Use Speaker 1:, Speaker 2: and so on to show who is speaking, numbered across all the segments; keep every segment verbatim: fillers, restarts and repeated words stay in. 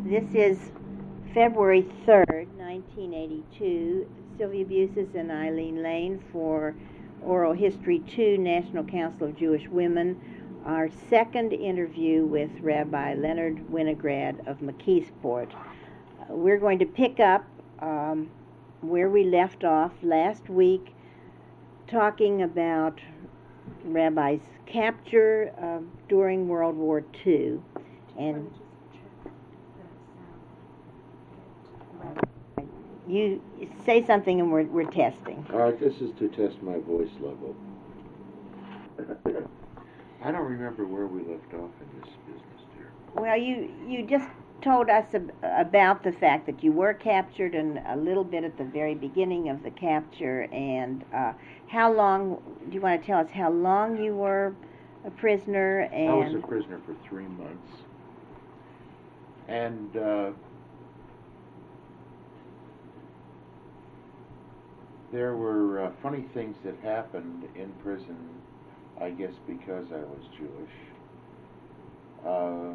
Speaker 1: This is February third, nineteen eighty-two. Sylvia Buses and Eileen Lane for Oral History two, National Council of Jewish Women. Our second interview with Rabbi Leonard Winograd of McKeesport. Uh, we're going to pick up um, where we left off last week, talking about Rabbi's capture uh, during World War Two. And you say something and we're, we're testing.
Speaker 2: All right, this is to test my voice level. I don't remember where we left off in this business, dear.
Speaker 1: Well, you, you just told us ab- about the fact that you were captured and a little bit at the very beginning of the capture, and uh, how long, do you want to tell us how long you were a prisoner? And
Speaker 2: I was a prisoner for three months. And uh, there were uh, funny things that happened in prison, I guess because I was Jewish. Uh,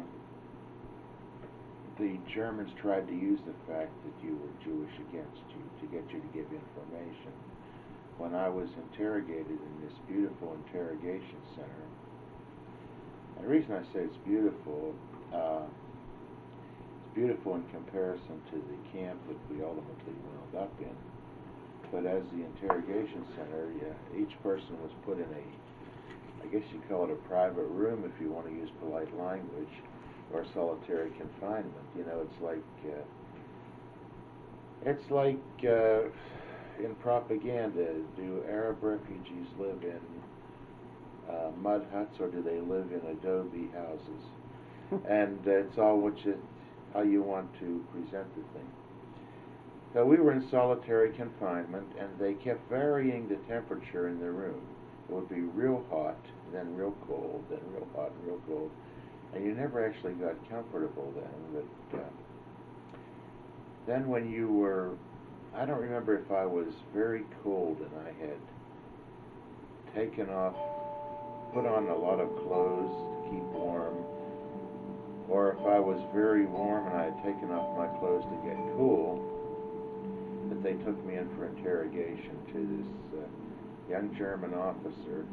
Speaker 2: the Germans tried to use the fact that you were Jewish against you to get you to give information. When I was interrogated in this beautiful interrogation center, and the reason I say it's beautiful, uh, it's beautiful in comparison to the camp that we ultimately wound up in. But as the interrogation center, yeah, each person was put in a, I guess you call it a private room if you want to use polite language, or solitary confinement. You know, it's like, uh, it's like uh, in propaganda, do Arab refugees live in uh, mud huts or do they live in adobe houses? And uh, it's all what you, how you want to present the thing. So we were in solitary confinement, and they kept varying the temperature in the room. It would be real hot, then real cold, then real hot, and real cold. And you never actually got comfortable then. But uh, then when you were, I don't remember if I was very cold and I had taken off, put on a lot of clothes to keep warm, or if I was very warm and I had taken off my clothes to get cool, that they took me in for interrogation to this uh, young German officer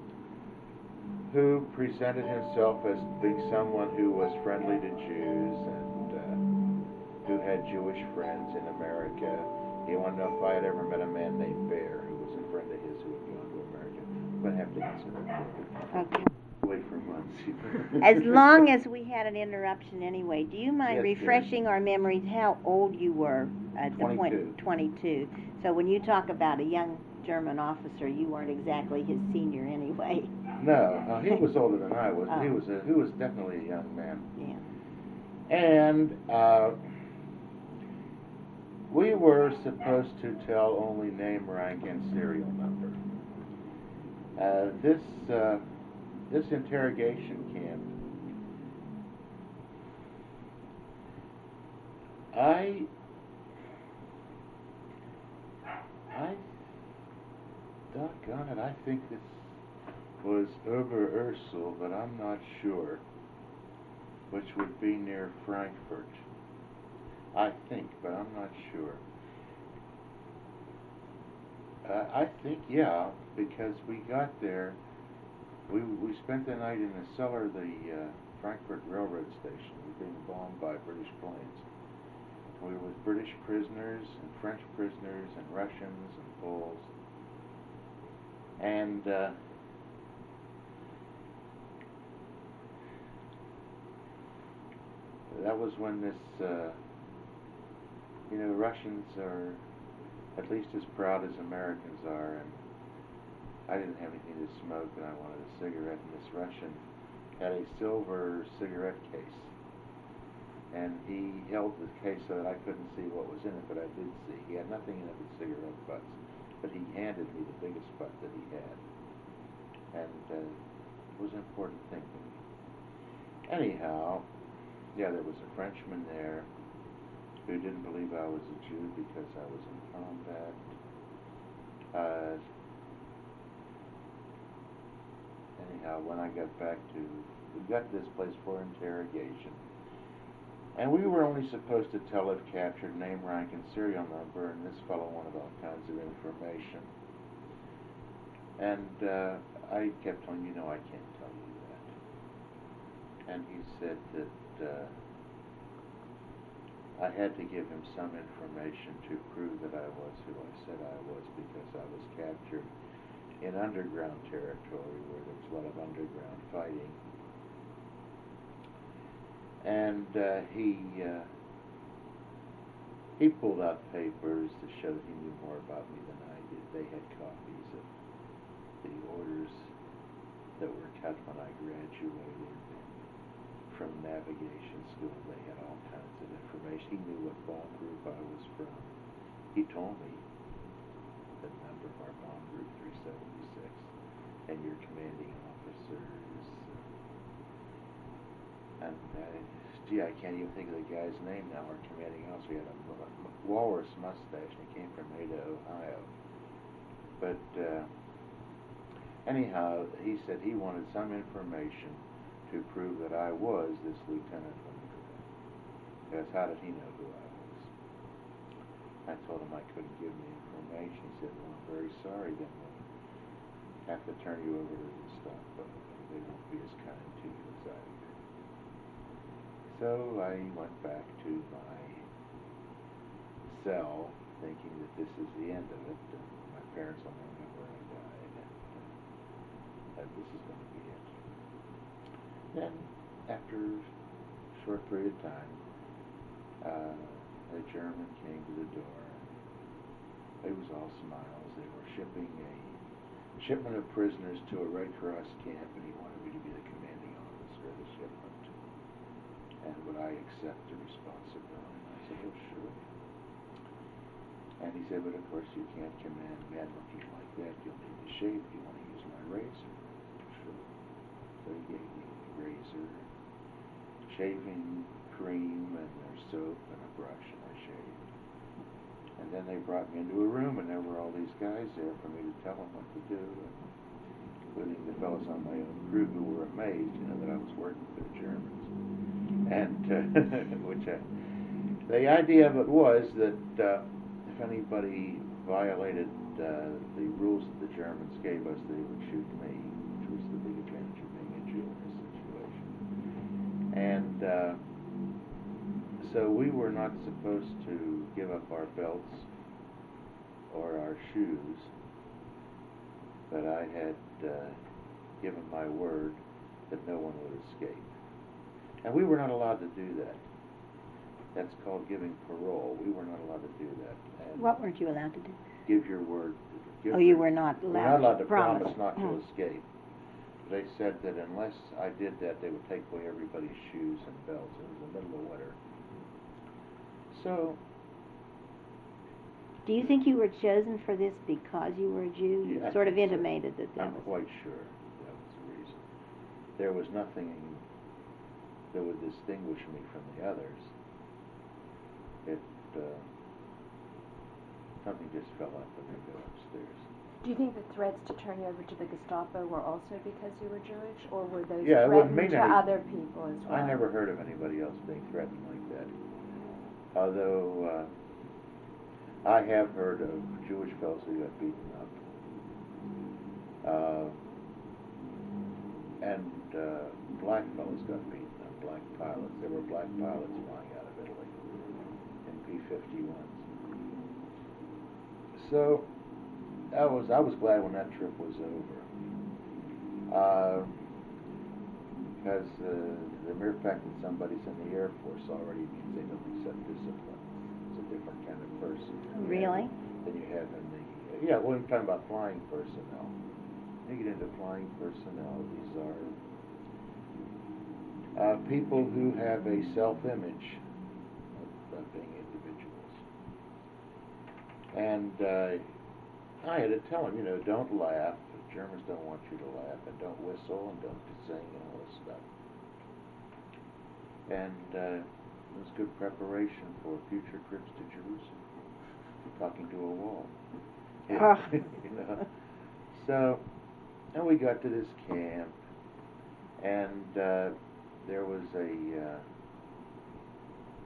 Speaker 2: who presented himself as being someone who was friendly to Jews and uh, who had Jewish friends in America. He wanted to know if I had ever met a man named Bear, who was a friend of his who had gone to America. I'm going to have to answer that.
Speaker 1: Okay.
Speaker 2: Wait for months.
Speaker 1: As long as we had an interruption anyway, do you mind
Speaker 2: Yes,
Speaker 1: refreshing
Speaker 2: dear.
Speaker 1: our memories how old you were at the
Speaker 2: twenty-two.
Speaker 1: point? twenty-two. So when you talk about a young German officer, you weren't exactly his senior anyway.
Speaker 2: No, no, he was older than I was.
Speaker 1: Oh.
Speaker 2: He was a, he was definitely a young man.
Speaker 1: Yeah.
Speaker 2: And uh, we were supposed to tell only name, rank, and serial number. Uh, this uh, this interrogation camp, I I doggone it, I think this was Oberursel, but I'm not sure, which would be near Frankfurt. I think, but I'm not sure. Uh, I think, yeah, because we got there, we we spent the night in the cellar of the uh, Frankfurt Railroad Station. We were being bombed by British planes. We were with British prisoners and French prisoners and Russians and Poles. And uh, that was when this, uh, you know, Russians are at least as proud as Americans are, and I didn't have anything to smoke, and I wanted a cigarette, and this Russian had a silver cigarette case, and he held the case so that I couldn't see what was in it, but I did see. He had nothing in it but cigarette butts, but he handed me the biggest butt that he had, and uh, it was an important thing to me. Anyhow, yeah, there was a Frenchman there who didn't believe I was a Jew because I was in combat. Uh, anyhow, when I got back to, we got to this place for interrogation, And we were only supposed to tell if captured name, rank, and serial number, and this fellow wanted all kinds of information. And uh, I kept telling him, you know, I can't tell you that. And he said that uh, I had to give him some information to prove that I was who I said I was, because I was captured in underground territory where there was a lot of underground fighting. And uh, he uh, he pulled out papers to show that he knew more about me than I did. They had copies of the orders that were cut when I graduated from navigation school. They had all kinds of information. He knew what bomb group I was from. He told me the number of our bomb group, three seventy-six, and your commanding officers. And uh, gee, I can't even think of the guy's name now. Our commanding officer, he had a walrus mustache, and he came from Ada, Ohio. But uh, anyhow, he said he wanted some information to prove that I was this Lieutenant Winograd. Because how did he know who I was? I told him I couldn't give him the information. He said, well, I'm very sorry, then we'll have to turn you over to the Gestapo. They won't be as kind to you as I would. So I went back to my cell, thinking that this is the end of it. And my parents will never know where I died. And, uh, that this is going to be it. Then, after a short period of time, uh, a German came to the door. It was all smiles. They were shipping a shipment of prisoners to a Red Cross camp, and he wanted me to be the commanding officer of the shipment. And would I accept the responsibility? And I said, oh, sure. And he said, but of course you can't command men looking like that. You'll need to shave. Do you want to use my razor? Sure. So he gave me a razor, shaving cream, and their soap, and a brush, and I shaved. And then they brought me into a room, and there were all these guys there for me to tell them what to do, and including the fellows on my own crew who were amazed, you know, that I was working for the Germans. And uh, which uh, the idea of it was that uh, if anybody violated uh, the rules that the Germans gave us, they would shoot me, which was the big advantage of being a Jew in this situation. And uh, so we were not supposed to give up our belts or our shoes, but I had uh, given my word that no one would escape. And we were not allowed to do that. That's called giving parole. We were not allowed to do that. And
Speaker 1: what weren't you allowed to do?
Speaker 2: Give your word. Give
Speaker 1: oh, you were not allowed,
Speaker 2: we're not allowed to
Speaker 1: promise,
Speaker 2: promise not
Speaker 1: oh.
Speaker 2: to escape. They said that unless I did that, they would take away everybody's shoes and belts. It was the middle of winter. So...
Speaker 1: Do you think you were chosen for this because you were a Jew? You
Speaker 2: yeah,
Speaker 1: sort of
Speaker 2: so.
Speaker 1: intimated that that
Speaker 2: I'm
Speaker 1: was...
Speaker 2: quite sure that was the reason. There was nothing that would distinguish me from the others. It, uh, something just fell out the window upstairs.
Speaker 3: Do you think the threats to turn you over to the Gestapo were also because you were Jewish, or were those
Speaker 2: yeah,
Speaker 3: threatened
Speaker 2: mean
Speaker 3: to
Speaker 2: any,
Speaker 3: other people as well?
Speaker 2: I never heard of anybody else being threatened like that. Although uh, I have heard of Jewish fellows who got beaten up. Uh, and uh, black fellows got beaten up, black pilots. There were black pilots flying out of Italy in P fifty-ones. So I was I was glad when that trip was over, uh, because uh, the mere fact that somebody's in the Air Force already means they don't accept discipline. It's a different kind of person.
Speaker 1: Really?
Speaker 2: Than you have in the uh, yeah. Well, I'm talking about flying personnel. You get into flying personnel. These are uh, people who have a self-image of, of being individuals, and. Uh, I had to tell him, you know, don't laugh. The Germans don't want you to laugh, and don't whistle, and don't sing, and all this stuff. And uh, it was good preparation for future trips to Jerusalem, talking to a wall. Yeah,
Speaker 1: Oh.
Speaker 2: you know. So, and we got to this camp, and uh, there was a uh,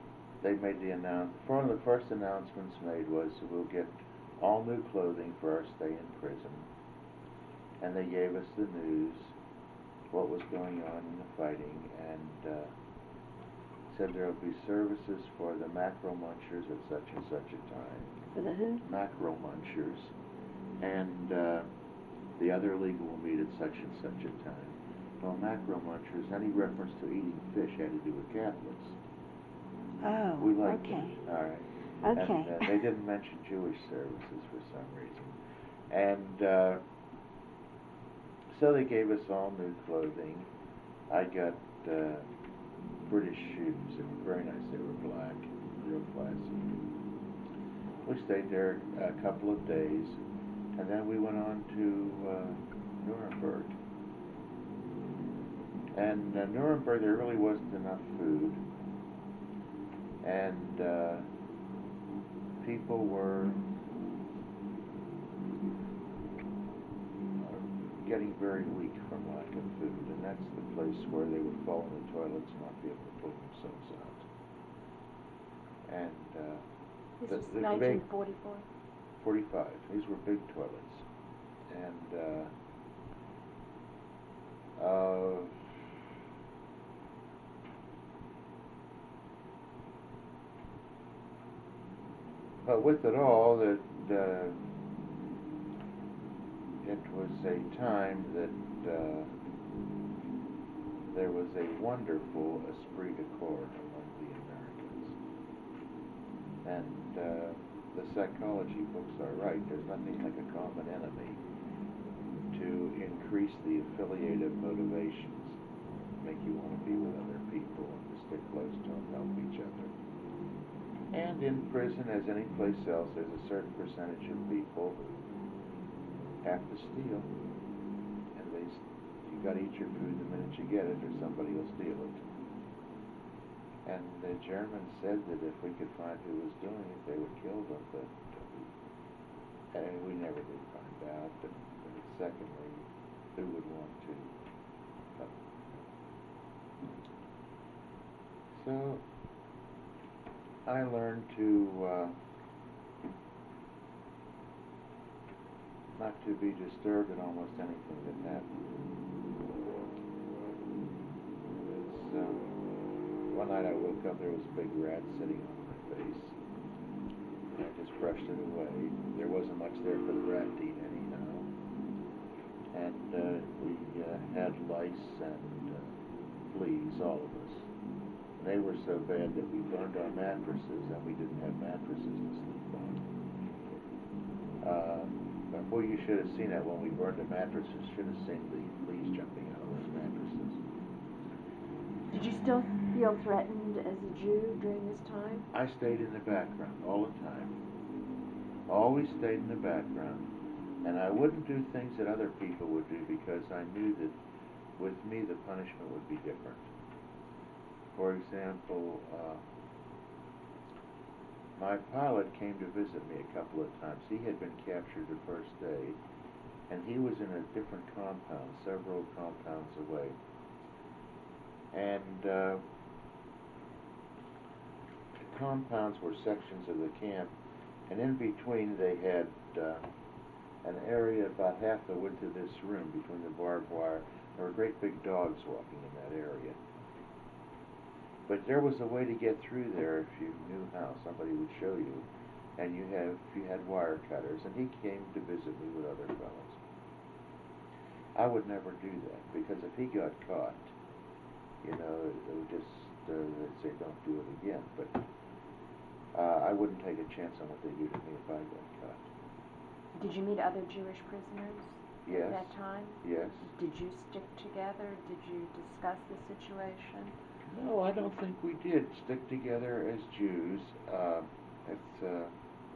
Speaker 2: they made the announce. One of the first announcements made was we'll get all new clothing for our stay in prison, and they gave us the news, what was going on in the fighting, and uh, said there will be services for the macro munchers at such and such a time.
Speaker 1: For the who?
Speaker 2: Macro munchers, and uh, the other legal will meet at such and such a time. Well, macro munchers, any reference to eating fish had to do with Catholics.
Speaker 1: Oh,
Speaker 2: We liked
Speaker 1: okay.
Speaker 2: it. All right.
Speaker 1: Okay.
Speaker 2: And uh, they didn't mention Jewish services for some reason. And uh, so they gave us all new clothing. I got uh, British shoes. They were very nice. They were black, real classy. We stayed there a couple of days, and then we went on to uh, Nuremberg. And uh, Nuremberg, there really wasn't enough food, and uh, people were getting very weak from lack of food, and that's the place where they would fall in the toilets and not be able to pull themselves out. And uh,
Speaker 3: This
Speaker 2: the,
Speaker 3: is
Speaker 2: the
Speaker 3: nineteen
Speaker 2: big
Speaker 3: forty-four.
Speaker 2: forty-five. These were big toilets, and uh, uh, but with it all, that uh, it was a time that uh, there was a wonderful esprit de corps among the Americans, and uh, the psychology books are right. There's nothing like a common enemy to increase the affiliative motivations, make you want to be with other people and to stick close to them, help each other. And in prison, as any place else, there's a certain percentage of people who have to steal, and they you got to eat your food the minute you get it, or somebody will steal it. And the Germans said that if we could find who was doing it, they would kill them, but uh, and we never did find out. And, and secondly, who would want to? Uh, so I learned to uh, not to be disturbed at almost anything that happened. It's, um, one night I woke up, there was a big rat sitting on my face. And I just brushed it away. There wasn't much there for the rat to eat anyhow. And uh, we uh, had lice and uh, fleas, all of us. And they were so bad that we burned our mattresses, and we didn't have mattresses to sleep on. Uh, but boy, you should have seen that when we burned the mattresses. Should have seen the fleas jumping out of those mattresses.
Speaker 3: Did you still feel threatened as a Jew during this time?
Speaker 2: I stayed in the background all the time. Always stayed in the background. And I wouldn't do things that other people would do because I knew that with me the punishment would be different. For example, uh, my pilot came to visit me a couple of times. He had been captured the first day, and he was in a different compound, several compounds away. And uh, the compounds were sections of the camp, and in between they had uh, an area about half the width of this room between the barbed wire. There were great big dogs walking in that area. But there was a way to get through there if you knew how. Somebody would show you, and you have you had wire cutters. And he came to visit me with other fellows. I would never do that because if he got caught, you know, it would just uh, they'd say don't do it again. But uh, I wouldn't take a chance on what they do to me if I got caught.
Speaker 3: Did you meet other Jewish prisoners
Speaker 2: Yes.
Speaker 3: at that time?
Speaker 2: Yes.
Speaker 3: Did you stick together? Did you discuss the situation?
Speaker 2: No, I don't think we did stick together as Jews. Uh, it's, uh,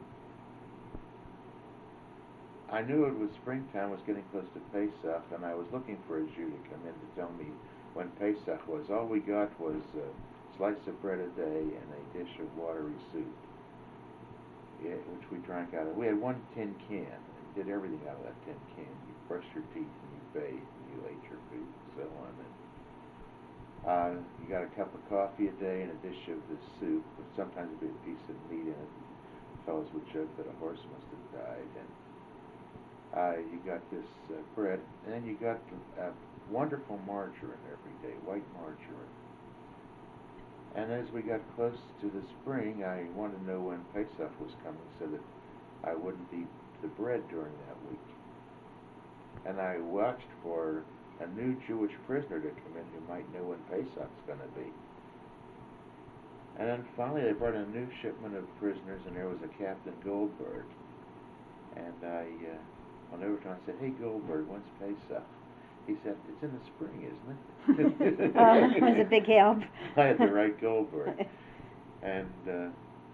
Speaker 2: I knew it was springtime, was getting close to Pesach, and I was looking for a Jew to come in to tell me when Pesach was. All we got was a slice of bread a day and a dish of watery soup, yeah, which we drank out of. We had one tin can, and did everything out of that tin can. You brushed your teeth, and you bathed, and you ate your food, and so on. And Uh, you got a cup of coffee a day and a dish of the soup, but sometimes there'd be a piece of meat in it. Fellows would joke that a horse must have died. And uh, you got this uh, bread, and then you got uh, wonderful margarine every day, white margarine. And as we got close to the spring, I wanted to know when Pesach was coming so that I wouldn't eat the bread during that week. And I watched for a new Jewish prisoner to come in who might know when Pesach's going to be. And then finally they brought in a new shipment of prisoners, and there was a Captain Goldberg. And I uh, went over to him and said, "Hey, Goldberg, when's Pesach?" He said, "It's in the spring, isn't it?"
Speaker 1: uh, it was a big help.
Speaker 2: I had the right Goldberg. And uh,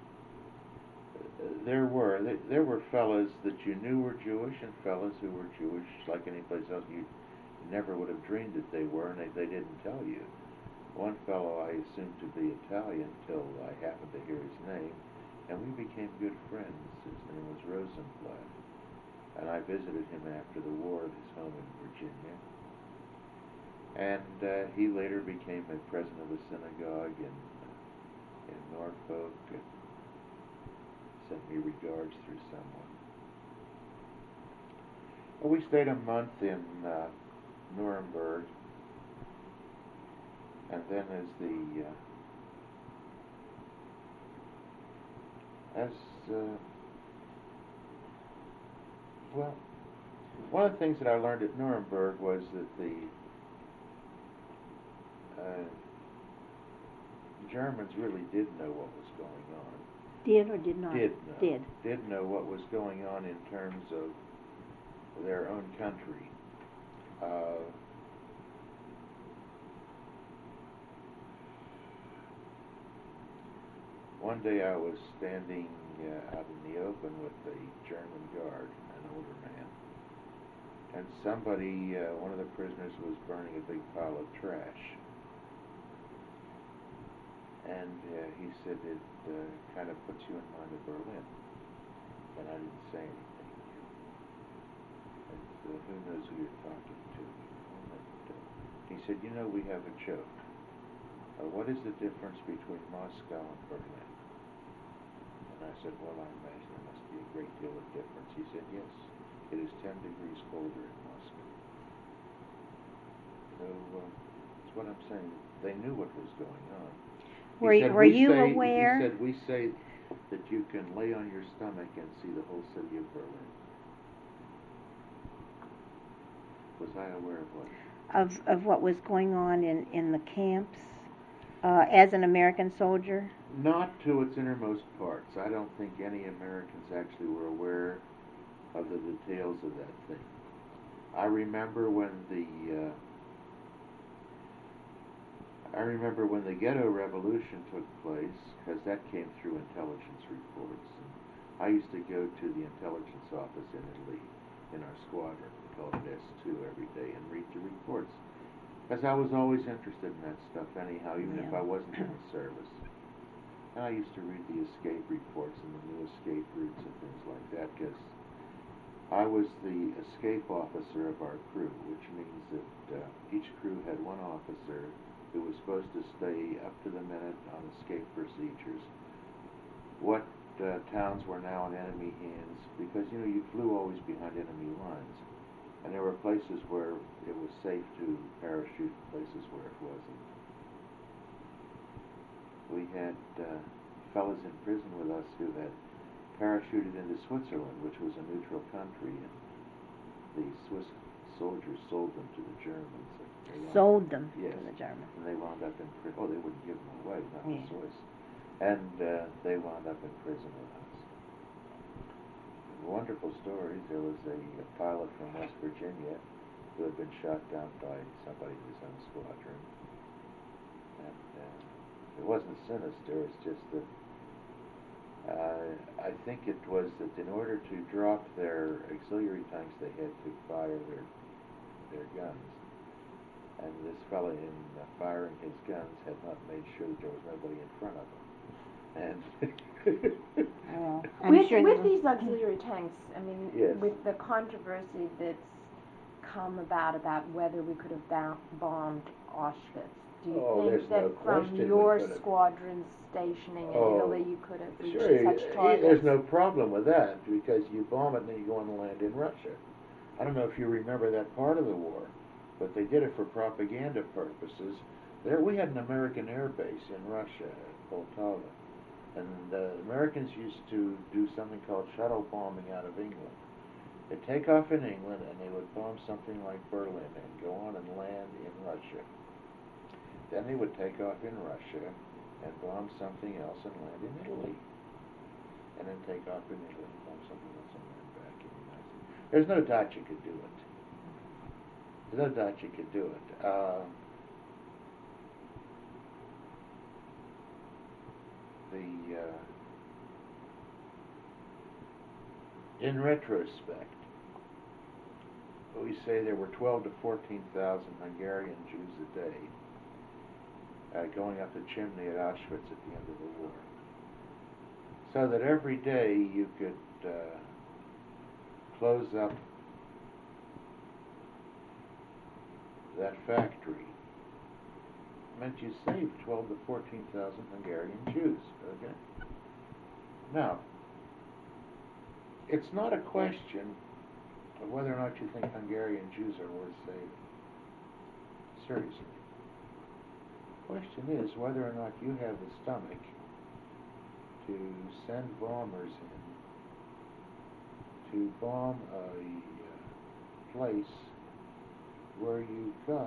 Speaker 2: there were there were fellas that you knew were Jewish, and fellas who were Jewish like any place else. You never would have dreamed that they were, and they, they didn't tell you. One fellow I assumed to be Italian until I happened to hear his name, and we became good friends. His name was Rosenblatt, and I visited him after the war at his home in Virginia. And uh, he later became a president of a synagogue in uh, in Norfolk, and sent me regards through someone. Well, we stayed a month in uh, Nuremberg, and then as the uh, as uh, well, one of the things that I learned at Nuremberg was that the uh, Germans really did know what was going on.
Speaker 1: Did or did not?
Speaker 2: Did know.
Speaker 1: Did.
Speaker 2: Did know what was going on in terms of their own country. Uh, one day I was standing uh, out in the open with a German guard, an older man, and somebody, uh, one of the prisoners, was burning a big pile of trash. And uh, he said it uh, kind of puts you in mind of Berlin. And I didn't say anything. And, uh, who knows who you're talking to? And, uh, he said, "You know, we have a joke. Uh, what is the difference between Moscow and Berlin?" And I said, "Well, I imagine there must be a great deal of difference." He said, "Yes, it is ten degrees colder in Moscow." So uh, that's what I'm saying. They knew what was going on.
Speaker 1: Were,
Speaker 2: He said,
Speaker 1: were
Speaker 2: "We
Speaker 1: you
Speaker 2: say,"
Speaker 1: aware?
Speaker 2: He said, "We say that you can lay on your stomach and see the whole city of Berlin." Was I aware of what?
Speaker 1: Of, of what was going on in, in the camps uh, as an American soldier?
Speaker 2: Not to its innermost parts. I don't think any Americans actually were aware of the details of that thing. I remember when the uh, I remember when the Ghetto Revolution took place, because that came through intelligence reports. And I used to go to the intelligence office in Italy, in our squadron, we called it S two, every day, and read the reports. Because I was always interested in that stuff anyhow, even
Speaker 1: Yeah.
Speaker 2: if I wasn't in the service. And I used to read the escape reports and the new escape routes and things like that, because I was the escape officer of our crew, which means that uh, each crew had one officer who was supposed to stay up to the minute on escape procedures, what uh, towns were now in enemy hands, because, you know, you flew always behind enemy lines, and there were places where it was safe to parachute, places where it wasn't. We had uh, fellas in prison with us who had parachuted into Switzerland, which was a neutral country, and the Swiss soldiers sold them to the Germans.
Speaker 1: Sold them
Speaker 2: yes.
Speaker 1: to the Germans.
Speaker 2: And they wound up in prison. Oh, they wouldn't give them away, not
Speaker 1: Yeah.
Speaker 2: the Swiss. And uh, they wound up in prison with us. Wonderful stories. There was a, a pilot from West Virginia who had been shot down by somebody in his own squadron. And uh, it wasn't sinister, it's just that uh, I think it was that in order to drop their auxiliary tanks, they had to fire their their guns. And this fellow, in uh, firing his guns, had not made sure that there was nobody in front of him. And
Speaker 1: Well, I'm
Speaker 3: with
Speaker 1: sure
Speaker 3: with
Speaker 1: that-
Speaker 3: these auxiliary tanks, I mean,
Speaker 2: Yes.
Speaker 3: with the controversy that's come about about whether we could have ba- bombed Auschwitz, Do you
Speaker 2: Oh, there's
Speaker 3: think that
Speaker 2: no
Speaker 3: from
Speaker 2: question we
Speaker 3: your
Speaker 2: could've-
Speaker 3: squadron's stationing in
Speaker 2: Oh,
Speaker 3: Italy, you could have reached
Speaker 2: Sure,
Speaker 3: such
Speaker 2: y-
Speaker 3: targets?
Speaker 2: there's no problem with that because you bomb it and then you go on the land in Russia. I don't know if you remember that part of the war, but they did it for propaganda purposes. There, we had an American air base in Russia at Poltava, and the Americans used to do something called shuttle bombing out of England. They'd take off in England and they would bomb something like Berlin and go on and land in Russia. Then they would take off in Russia and bomb something else and land in Italy. And then take off in Italy and bomb something else and land back in the United States. There's no doubt you could do it. There's no doubt you could do it. Uh, the uh, in retrospect, we say there were twelve to fourteen thousand Hungarian Jews a day uh, going up the chimney at Auschwitz at the end of the war. So that every day you could uh, close up that factory meant you saved twelve to fourteen thousand Hungarian Jews. Okay. Now, it's not a question of whether or not you think Hungarian Jews are worth saving. Seriously. The question is whether or not you have the stomach to send bombers in to bomb a uh, place where you've got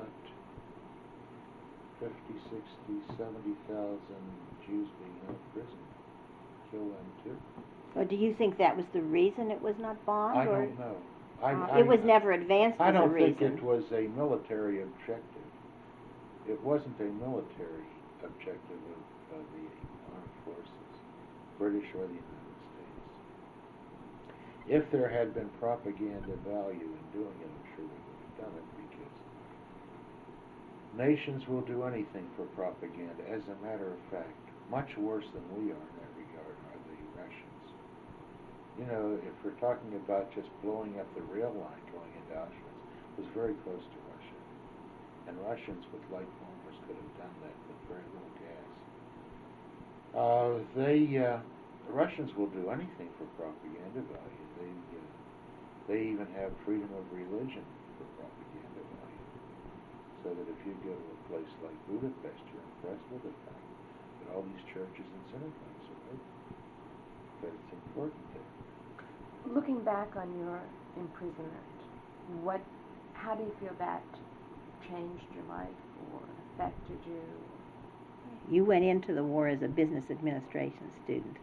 Speaker 2: fifty, sixty, seventy thousand Jews being held in prison. Kill them too.
Speaker 1: Well, do you think that was the reason it was not bombed?
Speaker 2: I
Speaker 1: or?
Speaker 2: don't know. I,
Speaker 1: Uh,
Speaker 2: I,
Speaker 1: it was never advanced
Speaker 2: I
Speaker 1: as a
Speaker 2: don't
Speaker 1: reason.
Speaker 2: think it was a military objective. It wasn't a military objective of, of the armed forces, British or the United States. If there had been propaganda value in doing it, I'm sure we would have done it, because nations will do anything for propaganda. As a matter of fact, much worse than we are in that regard are the Russians. You know, if we're talking about just blowing up the rail line going into Auschwitz, it was very close to Russia. And Russians with light bombers could have done that with very little gas. Uh, they, uh, the Russians will do anything for propaganda value. They, uh, they even have freedom of religion for propaganda value. So that if you go to a place like Budapest, you're impressed with the fact that all these churches and synagogues are open. But it's important there.
Speaker 3: Looking back on your imprisonment, what, how do you feel that changed your life or affected you?
Speaker 1: You went into the war as a business administration student.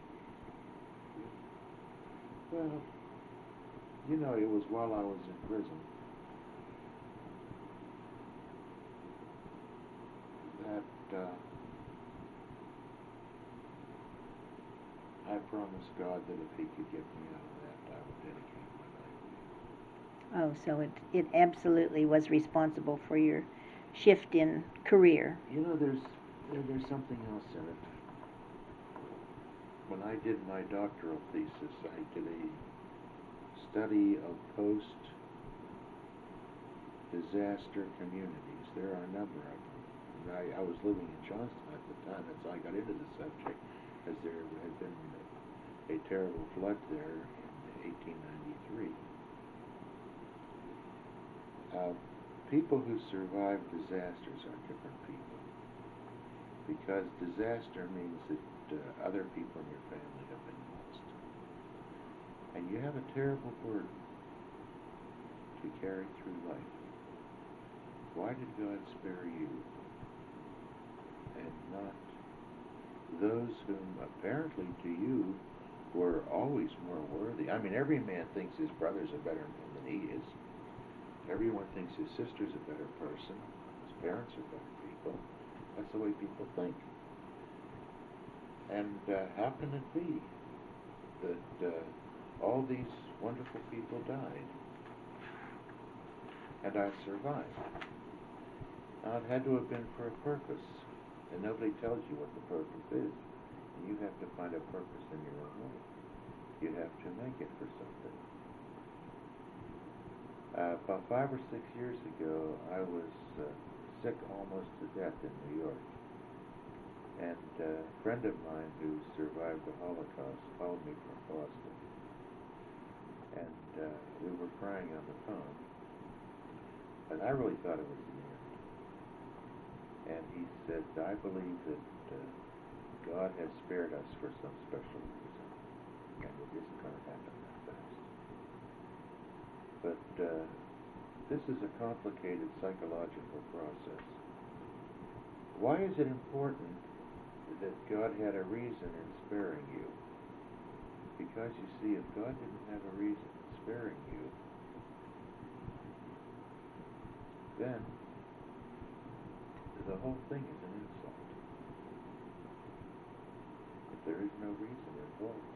Speaker 2: Well, you know, it was while I was in prison that uh, I promised God that if He could get me out of that, I would dedicate my life to Him.
Speaker 1: Oh, so it, it absolutely was responsible for your shift in career.
Speaker 2: You know, there's there, there's something else in it. When I did my doctoral thesis, I did a study of post-disaster communities. There are a number of them. And I, I was living in Johnston at the time, and so I got into the subject as there had been a terrible flood there in eighteen ninety-three. Uh, people who survive disasters are different people, because disaster means that uh, other people in your family have been lost. And you have a terrible burden to carry through life. Why did God spare you and not those whom apparently to you were always more worthy? I mean, every man thinks his brother's a better man than he is. Everyone thinks his sister's a better person. His parents are better people. That's the way people think. And uh, how can it be that uh, all these wonderful people died and I survived? Now, it had to have been for a purpose, and nobody tells you what the purpose is. And you have to find a purpose in your own life. You have to make it for something. Uh, about five or six years ago, I was uh, sick almost to death in New York. And uh, a friend of mine who survived the Holocaust called me from Boston. And uh, we were crying on the phone. And I really thought it was the end. And he said, I believe that uh, God has spared us for some special reason. And it isn't going to happen that fast. But uh, this is a complicated psychological process. Why is it important that God had a reason in sparing you? Because you see, if God didn't have a reason in sparing you, then the whole thing is an insult. If there is no reason involved,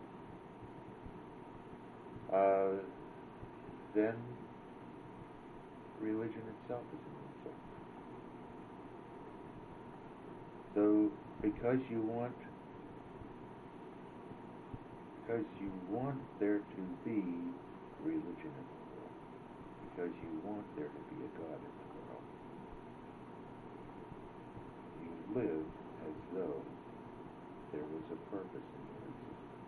Speaker 2: uh, then religion itself is an insult. So, because you want, because you want there to be religion in the world, because you want there to be a God in the world, you live as though there was a purpose in your existence.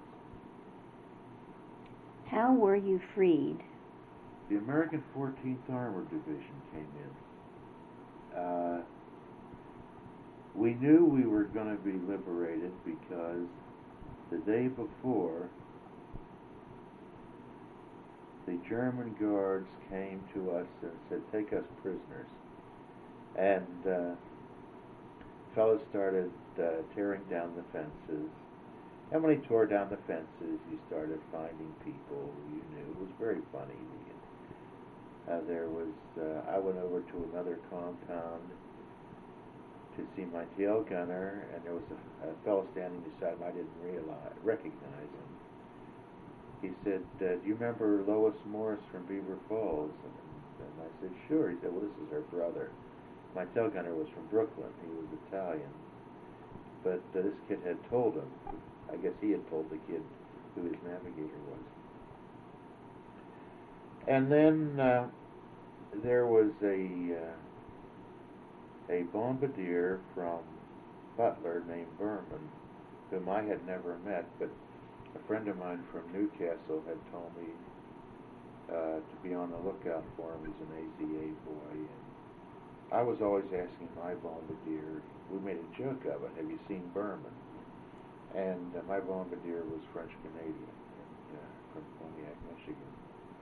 Speaker 1: How were you freed?
Speaker 2: The American fourteenth Armored Division came in. Uh, we knew we were going to be liberated because the day before, the German guards came to us and said, take us prisoners. And uh, fellows started uh, tearing down the fences. And when he tore down the fences, he started finding people who you knew. It was very funny. Uh, there was, uh, I went over to another compound to see my tail gunner, and there was a, a fellow standing beside him I didn't realize, recognize him. He said, uh, do you remember Lois Morris from Beaver Falls? And, and I said, sure. He said, well, this is her brother. My tail gunner was from Brooklyn. He was Italian. But uh, this kid had told him. I guess he had told the kid who his navigator was. And then uh, there was a uh, a bombardier from Butler named Berman, whom I had never met, but a friend of mine from Newcastle had told me uh, to be on the lookout for him. He's an A Z A boy, and I was always asking my bombardier. We made a joke of it. Have you seen Berman? And uh, my bombardier was French Canadian and, uh, from Pontiac, Michigan.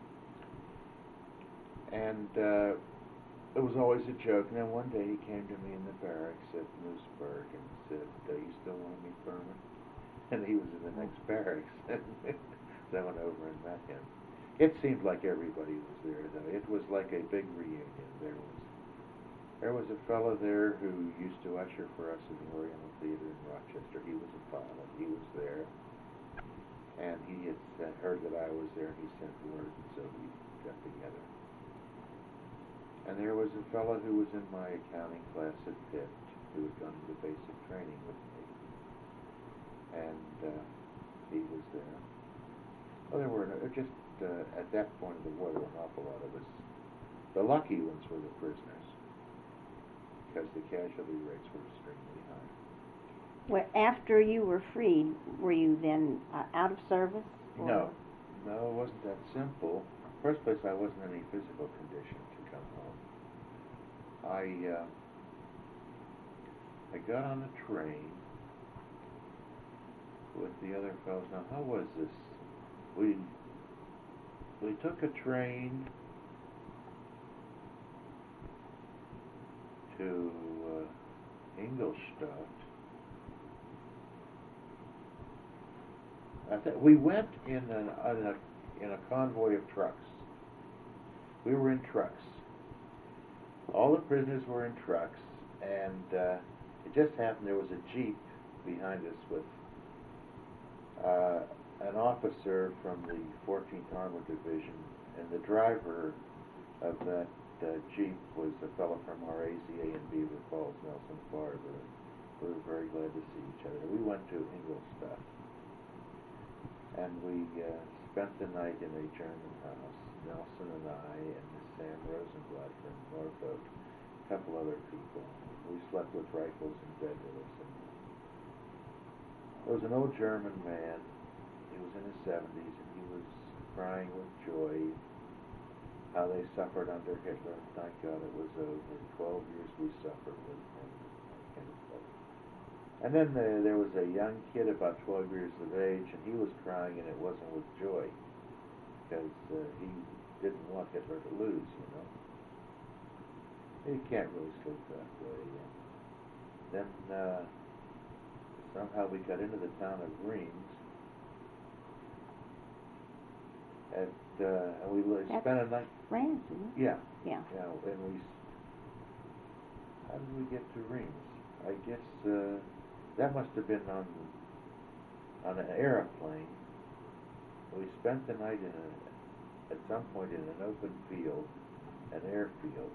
Speaker 2: And uh, it was always a joke. And then one day he came to me in the barracks at Mooseburg and said, uh, you still want to meet Berman? And he was in the next barracks. So I went over and met him. It seemed like everybody was there, though. It was like a big reunion. There was there was a fellow there who used to usher for us in the Oriental Theater in Rochester. He was a pilot. He was there. And he had uh, heard that I was there. He sent word, and so we got together. And there was a fellow who was in my accounting class at Pitt who had gone to the basic training with me. And uh, he was there. Well, there were uh, just, uh, at that point of the war, there were an awful lot of us. The lucky ones were the prisoners, because the casualty rates were extremely high.
Speaker 1: Well, after you were freed, were you then uh, out of service? Or?
Speaker 2: No. No, it wasn't that simple. First place, I wasn't in any physical condition to come home. I, uh, I got on a train with the other fellows. Now, how was this? We we took a train to uh, Ingolstadt. I th- we went in, an, in, a, in a convoy of trucks. We were in trucks. All the prisoners were in trucks, and uh, it just happened there was a Jeep behind us with uh, an officer from the fourteenth Armored Division, and the driver of that uh, Jeep was a fellow from our A Z A in Beaver Falls, Nelson, Florida. We were very glad to see each other. We went to Ingolstadt, and we uh, spent the night in a German house. Nelson and I and Miss Sam Rosenblatt from Norfolk couple other people. We slept with rifles in bed with us. And there was an old German man. He was in his seventies, and he was crying with joy how they suffered under Hitler. Thank God it was over. Twelve years we suffered with him. And then there, there was a young kid about twelve years of age, and he was crying, and it wasn't with joy, because uh, he didn't want Hitler to lose, you know. You can't really sleep that way. And then uh, somehow we got into the town of Reims, and, uh, and we li-
Speaker 1: That's
Speaker 2: spent a night.
Speaker 1: France, isn't it?
Speaker 2: Yeah.
Speaker 1: Yeah.
Speaker 2: Yeah. And we. How did we get to Reims? I guess uh, that must have been on on an airplane. We spent the night in a, at some point in an open field, an airfield,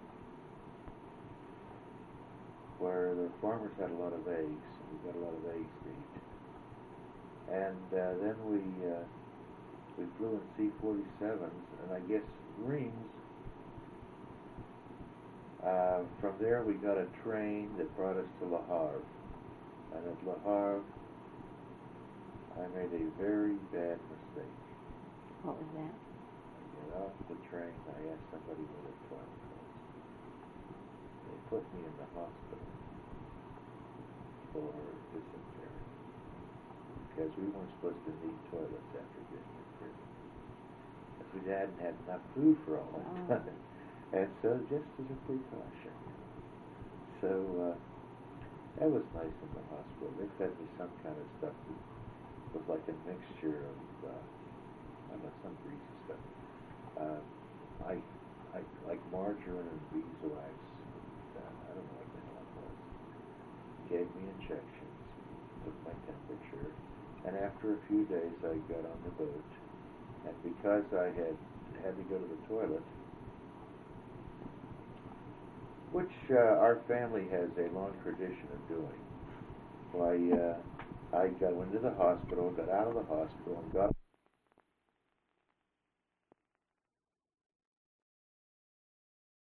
Speaker 2: where the farmers had a lot of eggs. We got a lot of eggs to eat. And uh, then we uh, we flew in C forty-sevens, and I guess Reims. Uh, from there we got a train that brought us to Le Havre. And at Le Havre, I made a very bad mistake.
Speaker 1: What was that?
Speaker 2: I got off the train, I asked somebody what a toilet was. They put me in the hospital for dysentery, because we weren't supposed to need toilets after getting in prison. Because we hadn't had enough food for all that time. And so, just as a precaution. So, uh, that was nice in the hospital. They fed me some kind of stuff that was like a mixture of, uh, I don't know, some greasy stuff. Uh, I, I, like margarine and beeswax. Uh, I don't know what the hell it was. Gave me injections, took my temperature, and after a few days I got on the boat. And because I had had to go to the toilet, which uh, our family has a long tradition of doing. Why, uh, I got went to the hospital, got out of the hospital, and got